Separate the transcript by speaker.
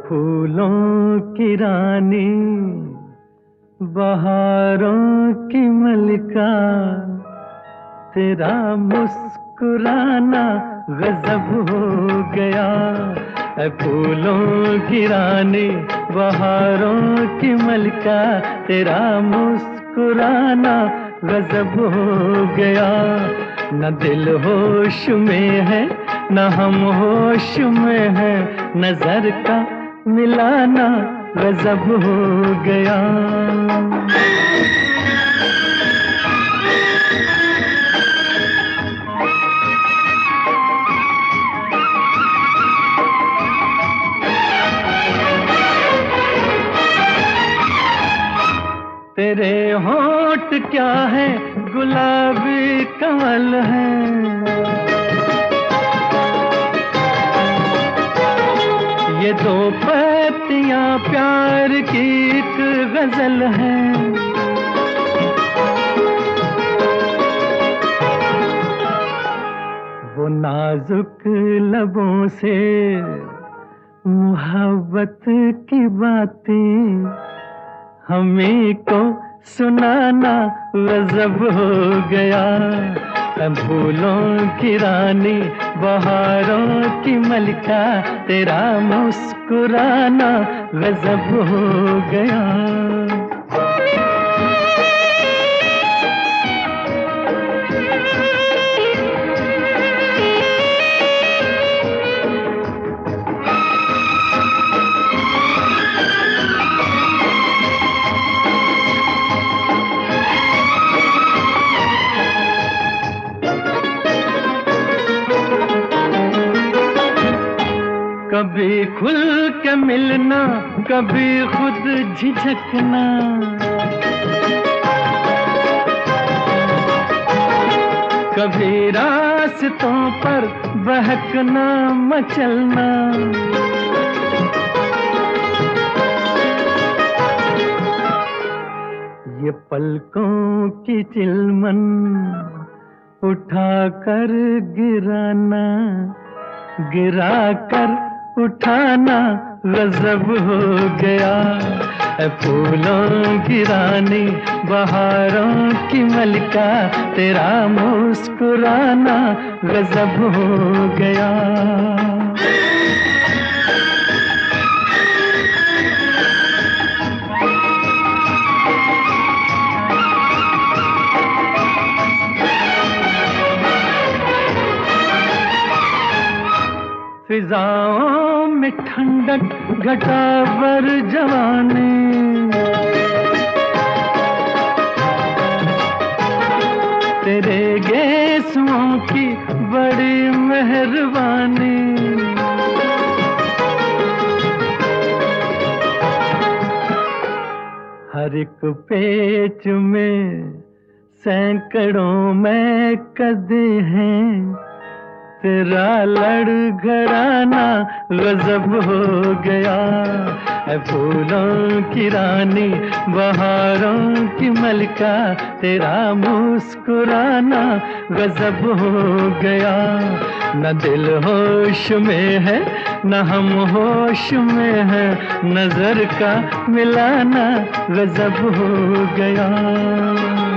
Speaker 1: फूलों की रानी, बहारों की मलिका, तेरा मुस्कुराना गजब हो गया। ऐ फूलों की रानी, बहारों की मलिका, तेरा मुस्कुराना गजब हो गया। न दिल होश में है, न हम होश में है, नजर का मिलाना गजब हो गया। तेरे होंठ क्या है, गुलाबी कमल है, ये दो पत्तियां प्यार की एक गजल है। वो नाजुक लबों से मोहब्बत की बातें हमें को सुनाना गजब हो गया। फूलों की रानी, बहारों की मलिका, तेरा मुस्कुराना गजब हो गया। कभी खुल के मिलना, कभी खुद झिझकना, कभी रास्तों पर बहकना मचलना। ये पलकों की चिलमन उठा कर गिराना, गिरा कर उठाना गजब हो गया। फूलों की रानी, बहारों की मलिका, तेरा मुस्कुराना गजब हो गया। फिजाओं में ठंडक घटा बर जवानी, तेरे गेसुओं की बड़ी मेहरबानी। हर एक पेच में सैकड़ों में कदे हैं, तेरा लड़खड़ाना गजब हो गया। ऐ फूलों की रानी, बहारों की मलिका, तेरा मुस्कुराना गजब हो गया। न दिल होश में है, न हम होश में है, नजर का मिलाना गजब हो गया।